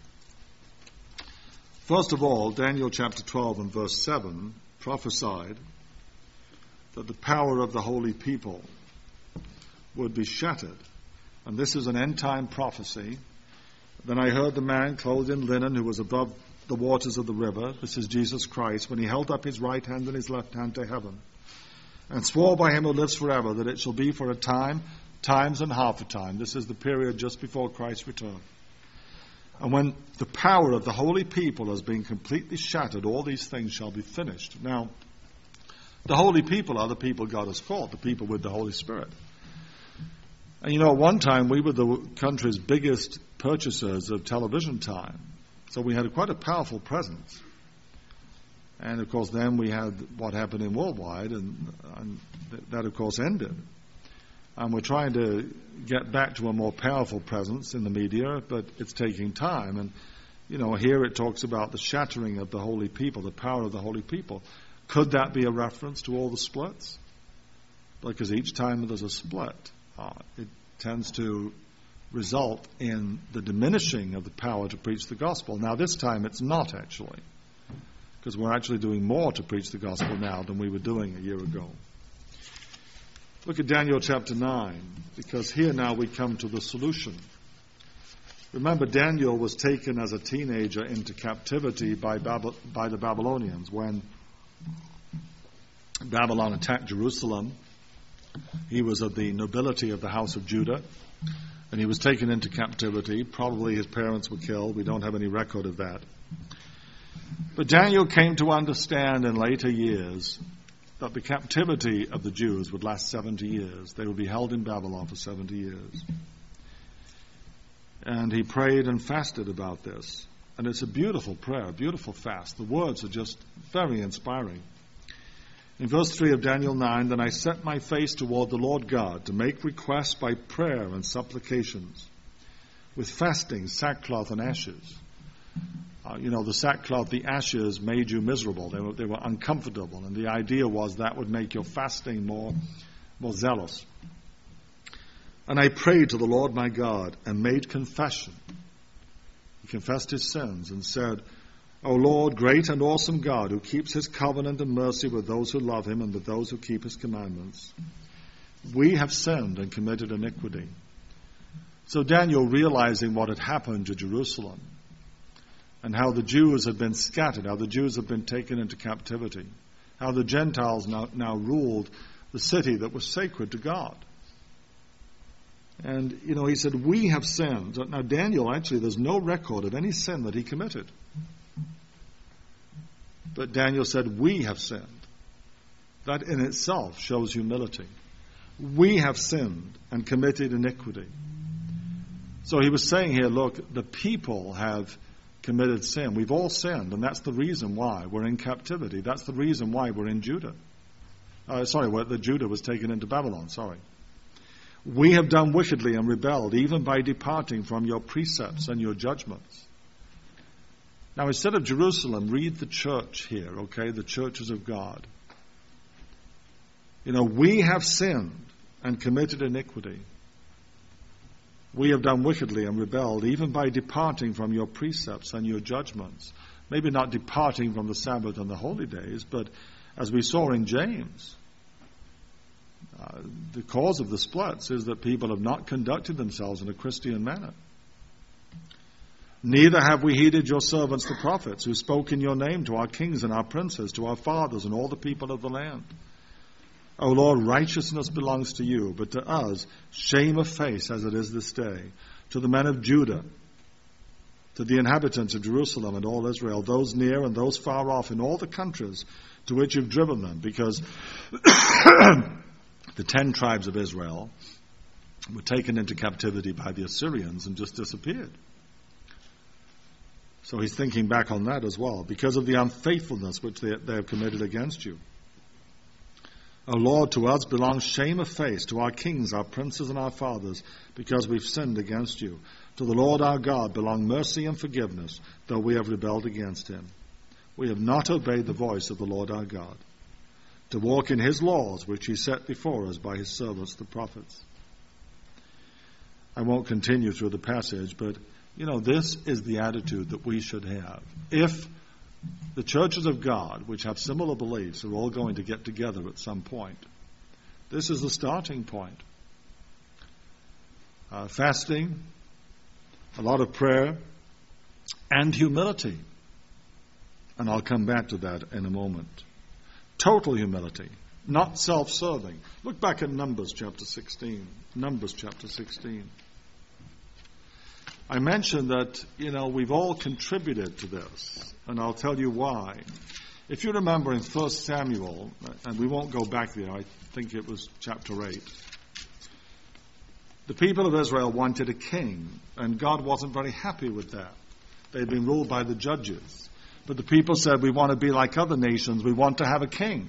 First of all, Daniel chapter twelve and verse seven prophesied that the power of the holy people would be shattered. And this is an end-time prophecy. Then I heard the man clothed in linen who was above the waters of the river, this is Jesus Christ, when he held up his right hand and his left hand to heaven, and swore by him who lives forever that it shall be for a time, times and half a time. This is the period just before Christ's return. And when the power of the holy people has been completely shattered, all these things shall be finished. Now, the holy people are the people God has called, the people with the Holy Spirit. And you know, at one time we were the country's biggest purchasers of television time. So we had quite a powerful presence. And of course then we had what happened in Worldwide, and, and that of course ended. And we're trying to get back to a more powerful presence in the media, but it's taking time. And, you know, here it talks about the shattering of the holy people, the power of the holy people. Could that be a reference to all the splits? Because each time there's a split, uh, it tends to result in the diminishing of the power to preach the gospel. Now, this time it's not actually, because we're actually doing more to preach the gospel now than we were doing a year ago. Look at Daniel chapter nine, because here now we come to the solution. Remember, Daniel was taken as a teenager into captivity by, Bab- by the Babylonians when Babylon attacked Jerusalem. He was of the nobility of the house of Judah, and he was taken into captivity. Probably his parents were killed. We don't have any record of that. But Daniel came to understand in later years that the captivity of the Jews would last seventy years. They would be held in Babylon for seventy years. And he prayed and fasted about this. And it's a beautiful prayer, a beautiful fast. The words are just very inspiring. In verse three of Daniel nine, then I set my face toward the Lord God to make requests by prayer and supplications, with fasting, sackcloth, and ashes. Uh, you know, the sackcloth, the ashes made you miserable. They were, they were uncomfortable. And the idea was that would make your fasting more, more zealous. And I prayed to the Lord my God and made confession. He confessed his sins and said, O Lord, great and awesome God, who keeps his covenant and mercy with those who love him and with those who keep his commandments, we have sinned and committed iniquity. So Daniel, realizing what had happened to Jerusalem, and how the Jews had been scattered, how the Jews had been taken into captivity, how the Gentiles now, now ruled the city that was sacred to God. And, you know, he said, we have sinned. Now, Daniel, actually, there's no record of any sin that he committed. But Daniel said, we have sinned. That in itself shows humility. We have sinned and committed iniquity. So he was saying here, look, the people have committed sin. We've all sinned, and that's the reason why we're in captivity. That's the reason why we're in Judah. Uh, sorry, where the Judah was taken into Babylon, sorry. We have done wickedly and rebelled, even by departing from your precepts and your judgments. Now, instead of Jerusalem, read the church here, okay? The churches of God. You know, we have sinned and committed iniquity. We have done wickedly and rebelled, even by departing from your precepts and your judgments. Maybe not departing from the Sabbath and the holy days, but as we saw in James, uh, the cause of the splits is that people have not conducted themselves in a Christian manner. Neither have we heeded your servants the prophets, who spoke in your name to our kings and our princes, to our fathers and all the people of the land. O Lord, righteousness belongs to you, but to us, shame of face as it is this day. To the men of Judah, to the inhabitants of Jerusalem and all Israel, those near and those far off in all the countries to which you've driven them, because the ten tribes of Israel were taken into captivity by the Assyrians and just disappeared. So he's thinking back on that as well, because of the unfaithfulness which they, they have committed against you. O Lord, to us belongs shame of face, to our kings, our princes, and our fathers, because we've sinned against you. To the Lord our God belong mercy and forgiveness, though we have rebelled against him. We have not obeyed the voice of the Lord our God, to walk in his laws, which he set before us by his servants the prophets. I won't continue through the passage, but, you know, this is the attitude that we should have. If the churches of God, which have similar beliefs, are all going to get together at some point, this is the starting point. Uh, fasting, a lot of prayer, and humility. And I'll come back to that in a moment. Total humility, not self-serving. Look back at Numbers chapter sixteen. Numbers chapter sixteen. I mentioned that, you know, we've all contributed to this, and I'll tell you why. If you remember in First Samuel, and we won't go back there, I think it was chapter eight, the people of Israel wanted a king, and God wasn't very happy with that. They'd been ruled by the judges. But the people said, we want to be like other nations, we want to have a king.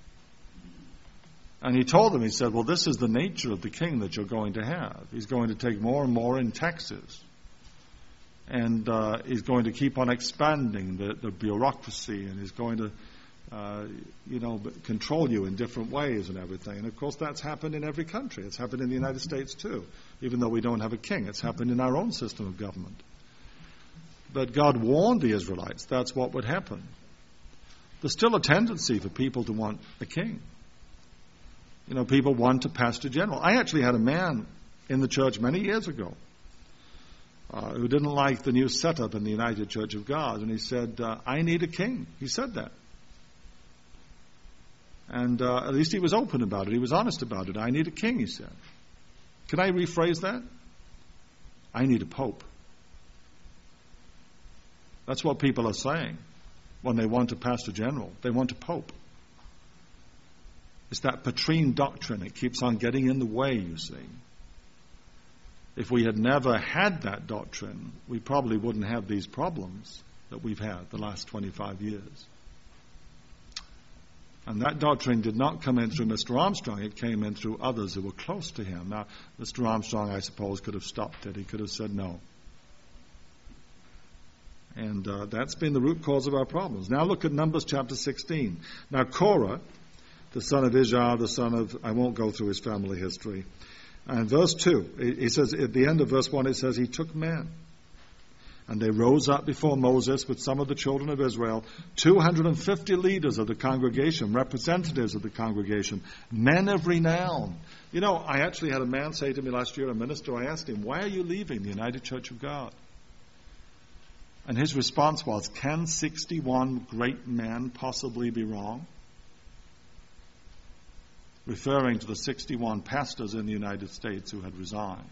And he told them, he said, well, this is the nature of the king that you're going to have. He's going to take more and more in taxes. And uh, he's going to keep on expanding the, the bureaucracy, and he's going to, uh, you know, control you in different ways and everything. And, of course, that's happened in every country. It's happened in the United States, too, even though we don't have a king. It's happened in our own system of government. But God warned the Israelites that's what would happen. There's still a tendency for people to want a king. You know, people want a pastor general. I actually had a man in the church many years ago Uh, who didn't like the new setup in the United Church of God. And he said, uh, I need a king. He said that. And uh, at least he was open about it. He was honest about it. I need a king, he said. Can I rephrase that? I need a pope. That's what people are saying when they want a pastor general. They want a pope. It's that Petrine doctrine. It keeps on getting in the way, you see. If we had never had that doctrine, we probably wouldn't have these problems that we've had the last twenty-five years. And that doctrine did not come in through Mister Armstrong. It came in through others who were close to him. Now, Mister Armstrong, I suppose, could have stopped it. He could have said no. And uh, that's been the root cause of our problems. Now look at Numbers chapter sixteen. Now Korah, the son of Izhar, the son of, I won't go through his family history. And verse two, he says, at the end of verse one, it says, he took men. And they rose up before Moses with some of the children of Israel, two hundred fifty leaders of the congregation, representatives of the congregation, men of renown. You know, I actually had a man say to me last year, a minister, I asked him, why are you leaving the United Church of God? And his response was, can sixty-one great men possibly be wrong? Referring to the sixty-one pastors in the United States who had resigned.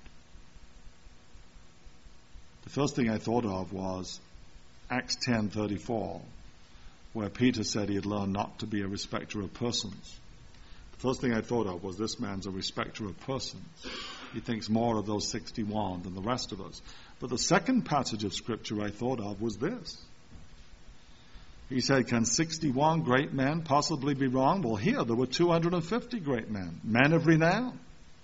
The first thing I thought of was Acts ten thirty-four, where Peter said he had learned not to be a respecter of persons. The first thing I thought of was this man's a respecter of persons. He thinks more of those sixty-one than the rest of us. But the second passage of Scripture I thought of was this. He said, can sixty-one great men possibly be wrong? Well, here there were two hundred fifty great men, men of renown.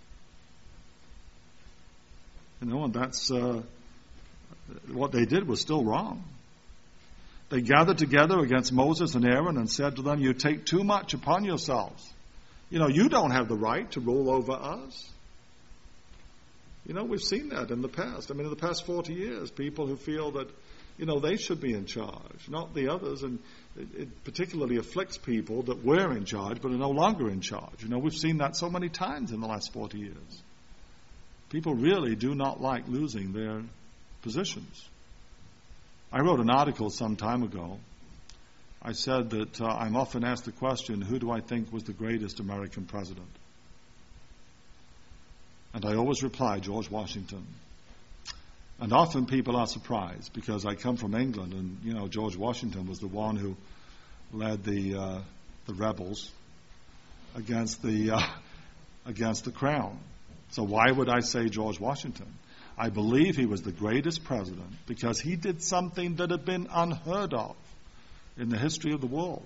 You know, and that's uh, what they did was still wrong. They gathered together against Moses and Aaron and said to them, you take too much upon yourselves. You know, you don't have the right to rule over us. You know, we've seen that in the past. I mean, in the past forty years, people who feel that, you know, they should be in charge, not the others. And it, it particularly afflicts people that were in charge but are no longer in charge. You know, we've seen that so many times in the last forty years. People really do not like losing their positions. I wrote an article some time ago. I said that uh, I'm often asked the question, who do I think was the greatest American president? And I always reply, George Washington. And often people are surprised because I come from England, and you know George Washington was the one who led the uh, the rebels against the uh, against the crown. So why would I say George Washington? I believe he was the greatest president because he did something that had been unheard of in the history of the world,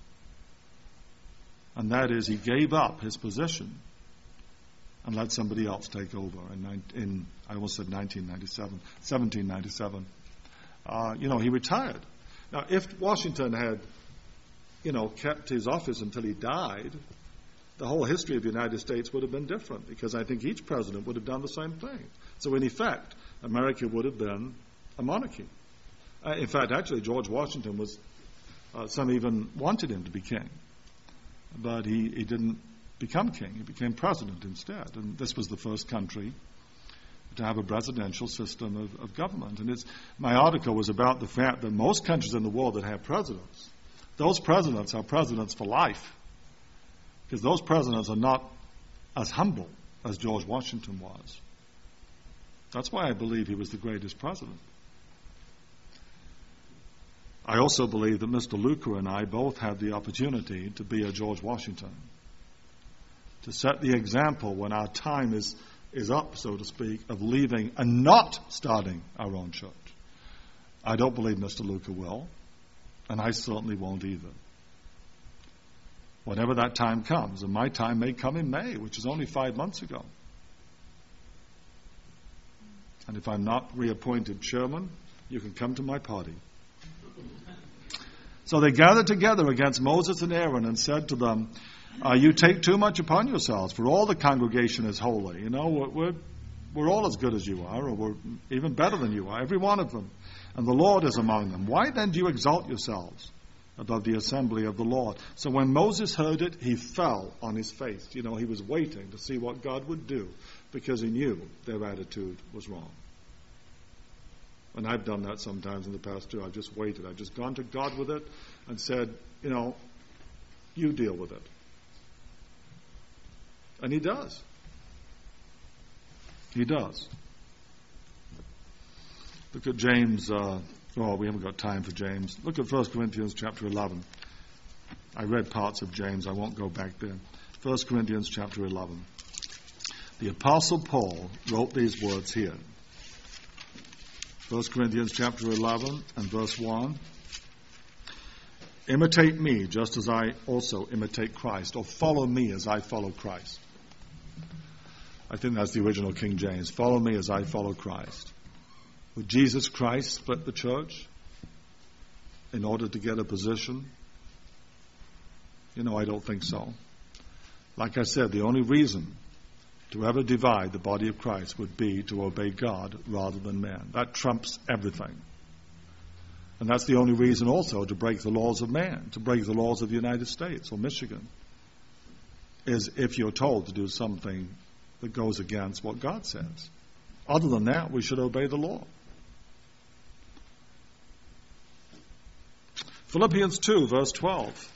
and that is he gave up his position and let somebody else take over in, in I almost said nineteen ninety-seven, seventeen ninety-seven. Uh, you know, he retired. Now, if Washington had, you know, kept his office until he died, the whole history of the United States would have been different because I think each president would have done the same thing. So in effect, America would have been a monarchy. Uh, in fact, actually, George Washington was, uh, some even wanted him to be king. But he, he didn't become king. He became president instead. And this was the first country to have a presidential system of, of government. And it's, my article was about the fact that most countries in the world that have presidents, those presidents are presidents for life. Because those presidents are not as humble as George Washington was. That's why I believe he was the greatest president. I also believe that Mister Luca and I both had the opportunity to be a George Washington, to set the example when our time is, is up, so to speak, of leaving and not starting our own church. I don't believe Mister Luca will, and I certainly won't either. Whenever that time comes, and my time may come in May, which is only five months ago. And if I'm not reappointed chairman, you can come to my party. So they gathered together against Moses and Aaron and said to them, uh, you take too much upon yourselves, for all the congregation is holy. You know, we're, we're, we're all as good as you are, or we're even better than you are, every one of them. And the Lord is among them. Why then do you exalt yourselves above the assembly of the Lord? So when Moses heard it, he fell on his face. You know, he was waiting to see what God would do, because he knew their attitude was wrong. And I've done that sometimes in the past too. I've just waited. I've just gone to God with it and said, you know, you deal with it. And he does. He does. Look at James. Uh, oh, we haven't got time for James. Look at First Corinthians chapter eleven. I read parts of James. I won't go back there. First Corinthians chapter eleven. The Apostle Paul wrote these words here. First Corinthians chapter eleven and verse one. Imitate me just as I also imitate Christ, or follow me as I follow Christ. I think that's the original King James. Follow me as I follow Christ. Would Jesus Christ split the church in order to get a position? You know, I don't think so. Like I said, the only reason to ever divide the body of Christ would be to obey God rather than man. That trumps everything. And that's the only reason also to break the laws of man, to break the laws of the United States or Michigan, is if you're told to do something that goes against what God says. Other than that, we should obey the law. Philippians two, verse twelve.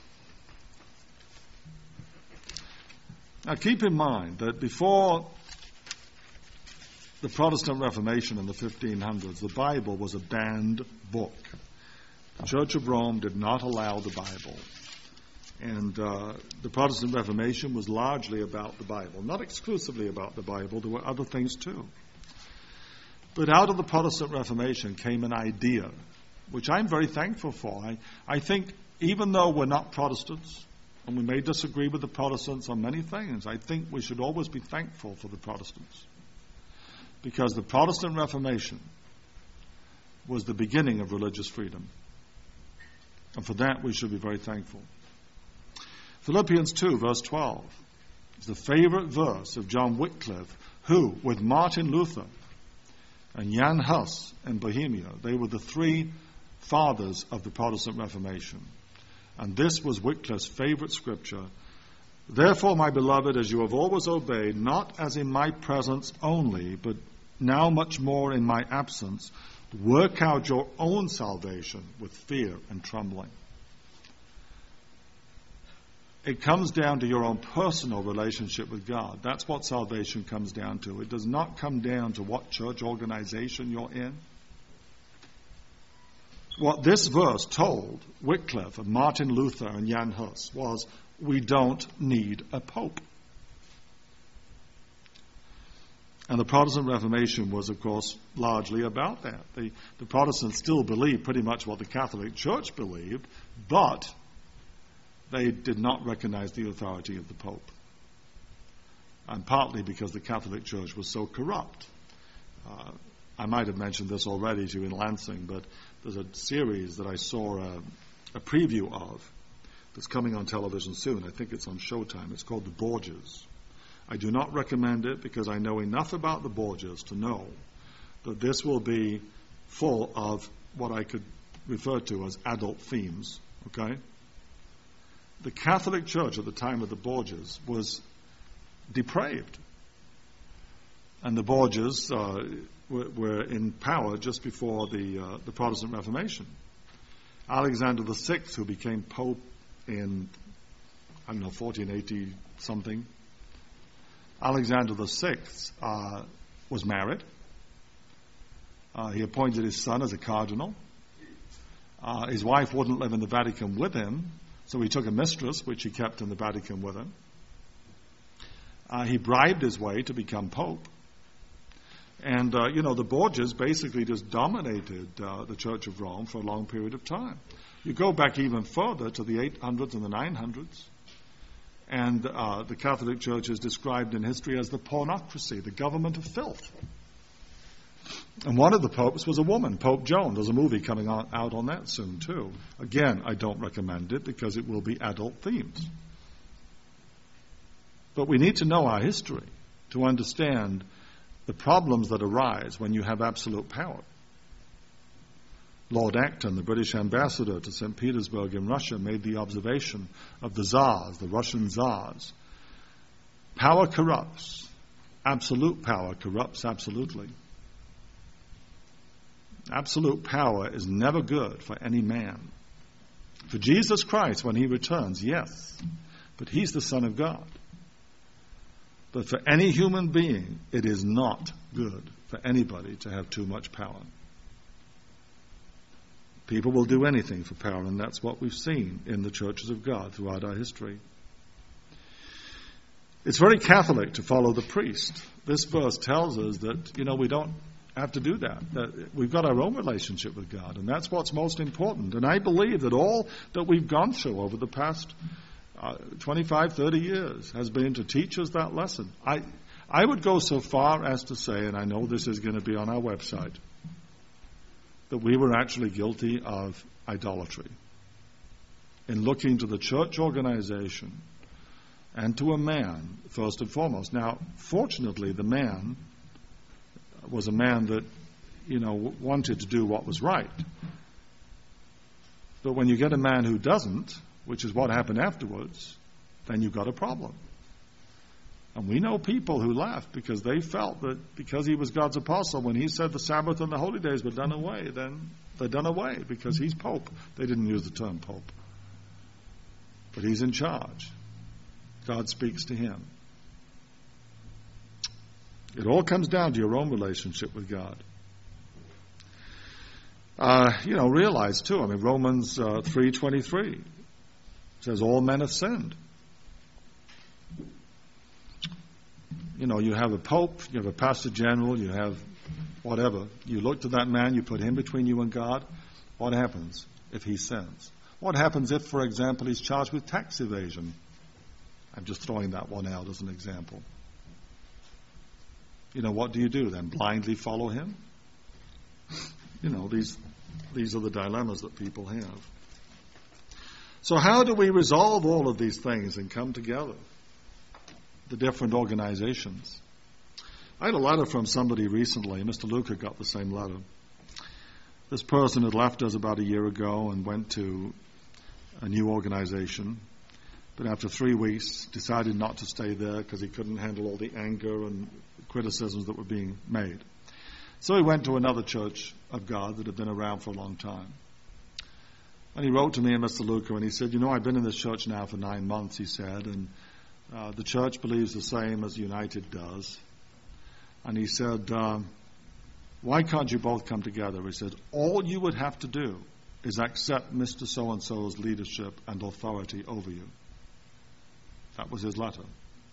Now keep in mind that before the Protestant Reformation in the fifteen hundreds, the Bible was a banned book. The Church of Rome did not allow the Bible. And uh, the Protestant Reformation was largely about the Bible. Not exclusively about the Bible. There were other things too. But out of the Protestant Reformation came an idea, which I'm very thankful for. I, I think even though we're not Protestants, and we may disagree with the Protestants on many things, I think we should always be thankful for the Protestants. Because the Protestant Reformation was the beginning of religious freedom. And for that we should be very thankful. Philippians two, verse twelve, is the favorite verse of John Wycliffe, who, with Martin Luther and Jan Hus in Bohemia, they were the three fathers of the Protestant Reformation. And this was Wycliffe's favorite scripture. Therefore, my beloved, as you have always obeyed, not as in my presence only, but now much more in my absence, work out your own salvation with fear and trembling. It comes down to your own personal relationship with God. That's what salvation comes down to. It does not come down to what church organization you're in. What this verse told Wycliffe and Martin Luther and Jan Hus was, we don't need a pope. And the Protestant Reformation was, of course, largely about that. The, the Protestants still believed pretty much what the Catholic Church believed, but they did not recognize the authority of the Pope. And partly because the Catholic Church was so corrupt. Uh, I might have mentioned this already to you in Lansing, but there's a series that I saw a, a preview of that's coming on television soon. I think it's on Showtime. It's called The Borgias. I do not recommend it because I know enough about the Borgias to know that this will be full of what I could refer to as adult themes, okay? The Catholic Church at the time of the Borgias was depraved. And the Borgias uh, were, were in power just before the, uh, the Protestant Reformation. Alexander the Sixth, who became Pope in, I don't know, fourteen eighty something, Alexander the Sixth uh, was married. Uh, he appointed his son as a cardinal. Uh, his wife wouldn't live in the Vatican with him, so he took a mistress, which he kept in the Vatican with him. Uh, he bribed his way to become Pope. And, uh, you know, the Borgias basically just dominated uh, the Church of Rome for a long period of time. You go back even further to the eight hundreds and the nine hundreds, and uh, the Catholic Church is described in history as the pornocracy, the government of filth. And one of the popes was a woman, Pope Joan. There's a movie coming on, out on that soon, too. Again, I don't recommend it because it will be adult themes. But we need to know our history to understand the problems that arise when you have absolute power. Lord Acton, the British ambassador to Saint Petersburg in Russia, made the observation of the czars, the Russian czars. Power corrupts. Absolute power corrupts absolutely. Absolute power is never good for any man. For Jesus Christ, when he returns, yes, but he's the Son of God. But for any human being, it is not good for anybody to have too much power. People will do anything for power, and that's what we've seen in the churches of God throughout our history. It's very Catholic to follow the priest. This verse tells us that, you know, we don't have to do that. That we've got our own relationship with God, and that's what's most important. And I believe that all that we've gone through over the past uh, twenty-five, thirty years has been to teach us that lesson. I, I would go so far as to say, and I know this is going to be on our website, that we were actually guilty of idolatry in looking to the church organization and to a man, first and foremost. Now, fortunately, the man was a man that, you know, wanted to do what was right. But when you get a man who doesn't, which is what happened afterwards, then you've got a problem. And we know people who left because they felt that because he was God's apostle, when he said the Sabbath and the holy days were done away, then they're done away because he's Pope. They didn't use the term Pope. But he's in charge. God speaks to him. It all comes down to your own relationship with God. Uh, you know, realize too, I mean, Romans uh, three twenty-three says all men have sinned. You know, you have a pope, you have a pastor general, you have whatever. You look to that man, you put him between you and God. What happens if he sins? What happens if, for example, he's charged with tax evasion? I'm just throwing that one out as an example. You know, what do you do then? Blindly follow him? You know, these these are the dilemmas that people have. So how do we resolve all of these things and come together? The different organizations. I had a letter from somebody recently. Mister Luca got the same letter. This person had left us about a year ago and went to a new organization. But after three weeks, decided not to stay there because he couldn't handle all the anger and criticisms that were being made. So he went to another church of God that had been around for a long time. And he wrote to me and Mister Luca, and he said, you know, I've been in this church now for nine months, he said, and uh, the church believes the same as United does. And he said, um, why can't you both come together? He said, all you would have to do is accept Mister So-and-so's leadership and authority over you. That was his letter.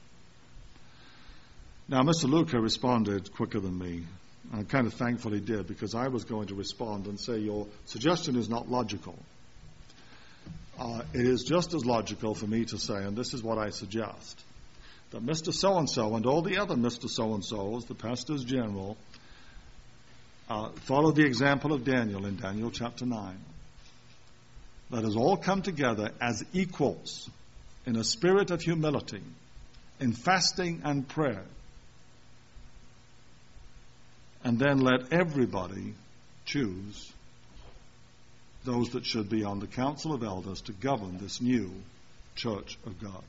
Now, Mister Luca responded quicker than me. I'm kind of thankful he did, because I was going to respond and say, your suggestion is not logical. Uh, it is just as logical for me to say, and this is what I suggest, that Mister So-and-so and all the other Mister So-and-sos, the pastors general, uh, follow the example of Daniel in Daniel chapter nine. Let us all come together as equals in a spirit of humility in fasting and prayer. And then let everybody choose those that should be on the council of elders to govern this new church of God.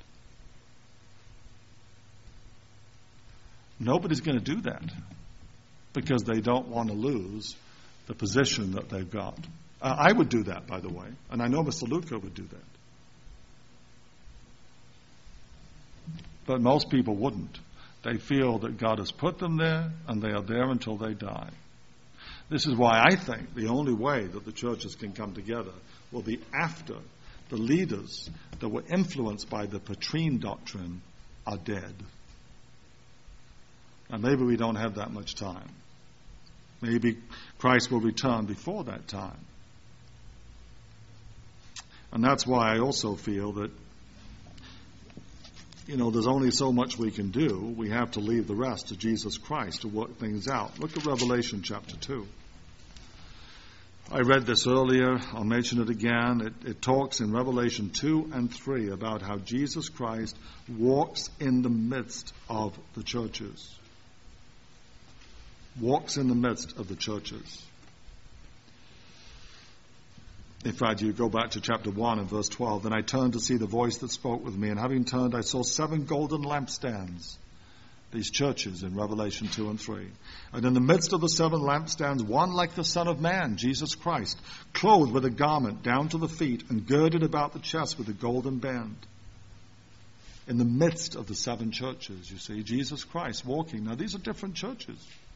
Nobody's going to do that because they don't want to lose the position that they've got. Uh, I would do that, by the way, and I know Mister Luca would do that. But most people wouldn't. They feel that God has put them there, and they are there until they die. This is why I think the only way that the churches can come together will be after the leaders that were influenced by the Petrine doctrine are dead. And maybe we don't have that much time. Maybe Christ will return before that time. And that's why I also feel that, you know, there's only so much we can do. We have to leave the rest to Jesus Christ to work things out. Look at Revelation chapter two. I read this earlier. I'll mention it again. It, it talks in Revelation two and three about how Jesus Christ walks in the midst of the churches. Walks in the midst of the churches. In fact, you go back to chapter one and verse twelve. Then I turned to see the voice that spoke with me, and having turned, I saw seven golden lampstands. These churches in Revelation two and three. And in the midst of the seven lampstands, one like the Son of Man, Jesus Christ, clothed with a garment down to the feet and girded about the chest with a golden band. In the midst of the seven churches, you see, Jesus Christ walking. Now, these are different churches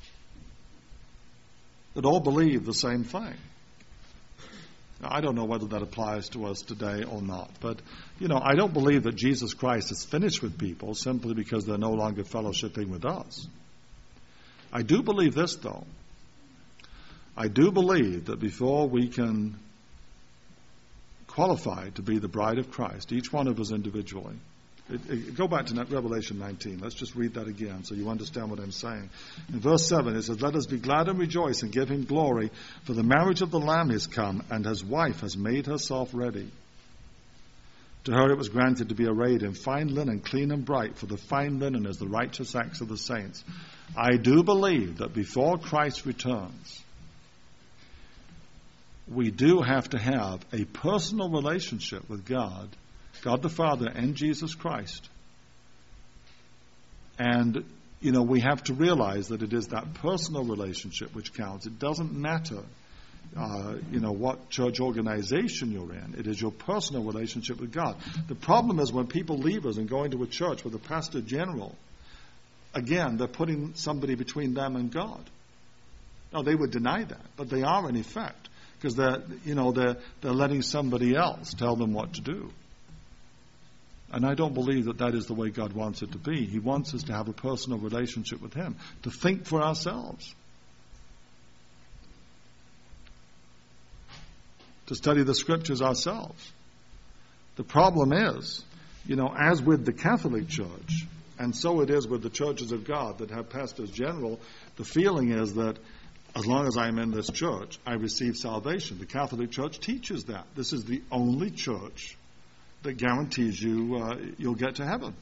that all believe the same thing. Now, I don't know whether that applies to us today or not, but, you know, I don't believe that Jesus Christ is finished with people simply because they're no longer fellowshipping with us. I do believe this, though. I do believe that before we can qualify to be the bride of Christ, each one of us individually, It, it, go back to Revelation nineteen. Let's just read that again so you understand what I'm saying. In verse seven it says, "Let us be glad and rejoice and give him glory, for the marriage of the Lamb is come, and his wife has made herself ready. To her it was granted to be arrayed in fine linen, clean and bright, for the fine linen is the righteous acts of the saints." I do believe that before Christ returns, we do have to have a personal relationship with God, God the Father and Jesus Christ. And, you know, we have to realize that it is that personal relationship which counts. It doesn't matter, uh, you know, what church organization you're in. It is your personal relationship with God. The problem is when people leave us and go into a church with a pastor general, again, they're putting somebody between them and God. Now, they would deny that, but they are in effect, because they're, you know, they're, they're letting somebody else tell them what to do. And I don't believe that that is the way God wants it to be. He wants us to have a personal relationship with him, to think for ourselves, to study the scriptures ourselves. The problem is, you know, as with the Catholic Church, and so it is with the churches of God that have pastors general, the feeling is that as long as I'm in this church, I receive salvation. The Catholic Church teaches that. This is the only church that guarantees you uh, you'll get to heaven.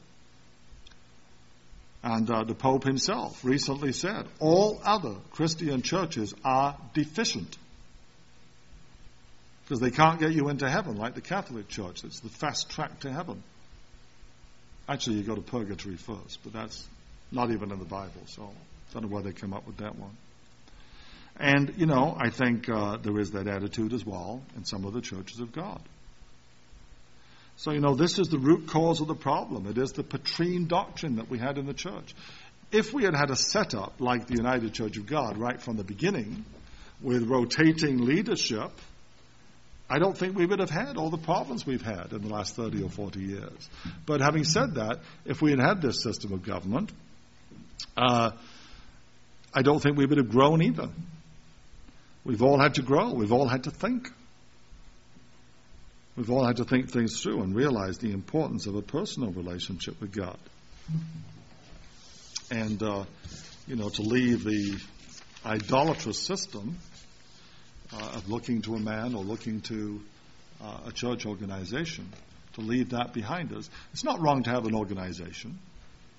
And uh, the Pope himself recently said, all other Christian churches are deficient because they can't get you into heaven like the Catholic Church. It's the fast track to heaven. Actually, you go to purgatory first, but that's not even in the Bible, so I don't know where they came up with that one. And, you know, I think uh, there is that attitude as well in some of the churches of God. So, you know, this is the root cause of the problem. It is the Petrine doctrine that we had in the church. If we had had a setup like the United Church of God right from the beginning, with rotating leadership, I don't think we would have had all the problems we've had in the last thirty or forty years. But having said that, if we had had this system of government, uh, I don't think we would have grown either. We've all had to grow. We've all had to think. We've all had to think things through and realize the importance of a personal relationship with God. And, uh, you know, to leave the idolatrous system uh, of looking to a man or looking to uh, a church organization, to leave that behind us. It's not wrong to have an organization.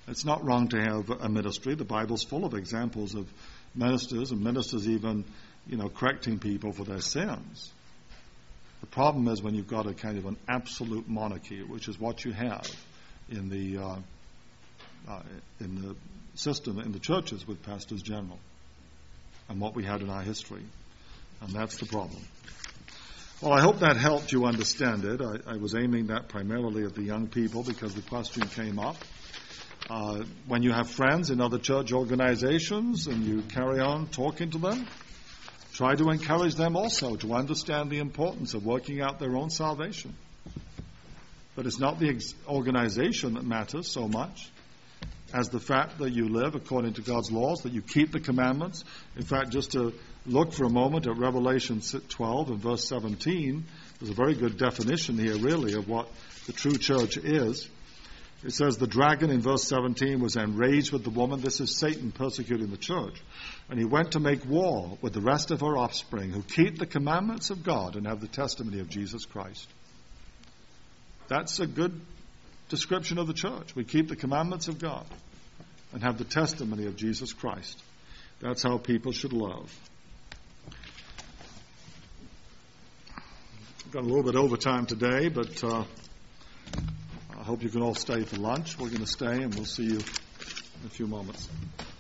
It's not wrong to have a ministry. The Bible's full of examples of ministers, and ministers even, you know, correcting people for their sins. The problem is when you've got a kind of an absolute monarchy, which is what you have in the uh, uh, in the system in the churches with pastors general, and what we had in our history, and that's the problem. Well, I hope that helped you understand it. I, I was aiming that primarily at the young people because the question came up. Uh, when you have friends in other church organizations and you carry on talking to them, try to encourage them also to understand the importance of working out their own salvation. But it's not the ex- organization that matters so much as the fact that you live according to God's laws, that you keep the commandments. In fact, just to look for a moment at Revelation twelve and verse seventeen, there's a very good definition here, really, of what the true church is. It says the dragon in verse seventeen was enraged with the woman. This is Satan persecuting the church. And he went to make war with the rest of her offspring who keep the commandments of God and have the testimony of Jesus Christ. That's a good description of the church. We keep the commandments of God and have the testimony of Jesus Christ. That's how people should love. We've got a little bit over time today, but uh, I hope you can all stay for lunch. We're going to stay, and we'll see you in a few moments.